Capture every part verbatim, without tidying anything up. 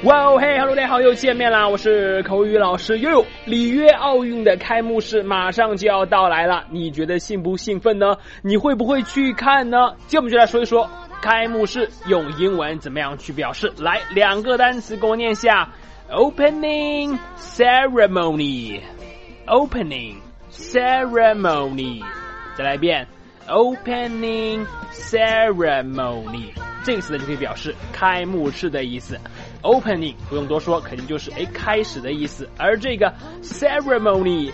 哇哦嘿 ，Hello， 大家好，又见面啦！我是口语老师悠悠。里约奥运的开幕式马上就要到来了，你觉得兴不兴奋呢？你会不会去看呢？今天我们就来说一说开幕式用英文怎么样去表示。来，两个单词跟我念下 ：opening ceremony， opening ceremony。再来一遍 ，opening ceremony。这个词呢就可以表示开幕式的意思。Opening 不用多说，肯定就是诶开始的意思，而这个 ceremony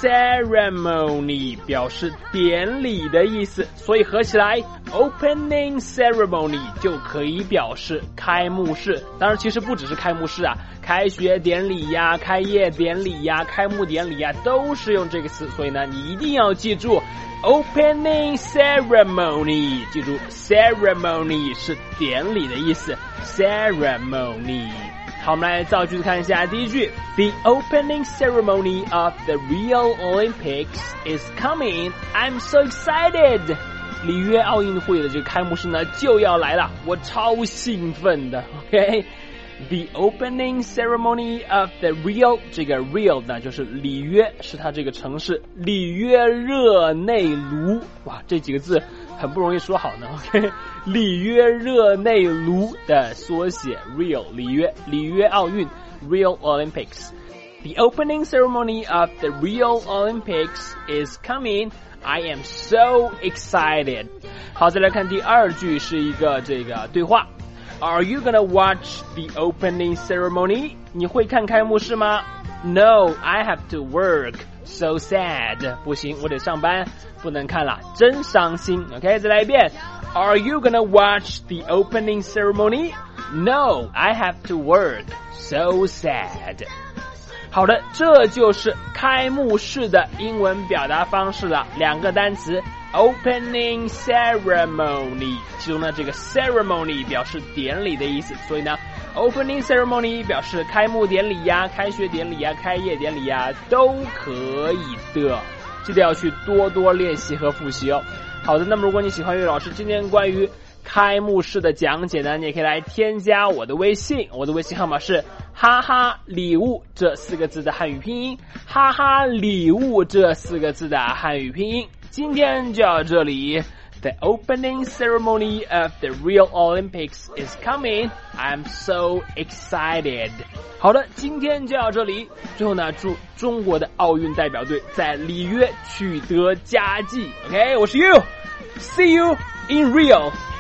ceremony 表示典礼的意思，所以合起来 opening ceremony 就可以表示开幕式。当然其实不只是开幕式啊，开学典礼呀、开业典礼呀、开幕典礼呀都是用这个词，所以呢你一定要记住 opening ceremony， 记住 ceremony 是典礼的意思 ceremony。好，我们来造句子看一下。第一句 The opening ceremony of the Rio Olympics is coming. I'm so excited. 里约奥运会的这个开幕式呢就要来了，我超兴奋的 OK The opening ceremony of the Rio， 这个 Rio 呢就是里约，是它这个城市里约热内卢。哇，这几个字很不容易说好呢 OK 里约热内卢的缩写 Rio 里约里约奥运 Rio Olympics。 The opening ceremony of the Rio Olympics is coming. I am so excited. 好，再来看第二句，是一个这个对话。Are you gonna watch the opening ceremony? 你会看开幕式吗？ No, I have to work. So sad. 不行，我得上班，不能看了，真伤心。OK， 再来一遍。Are you gonna watch the opening ceremony? No, I have to work. So sad. 好的，这就是开幕式的英文表达方式了。两个单词 opening ceremony， 其中呢这个 ceremony 表示典礼的意思，所以呢 opening ceremony 表示开幕典礼呀、开学典礼呀、开业典礼呀都可以的，记得要去多多练习和复习哦。好的，那么如果你喜欢岳老师今天关于开幕式的讲解呢，你也可以来添加我的微信，我的微信号码是哈哈礼物这四个字的汉语拼音，哈哈礼物这四个字的汉语拼音。今天就到这里。The opening ceremony of the Rio Olympics is coming. I'm so excited. 好的，今天就到这里。最后呢，祝中国的奥运代表队在里约取得佳绩。OK， 我是 You，See you in Rio.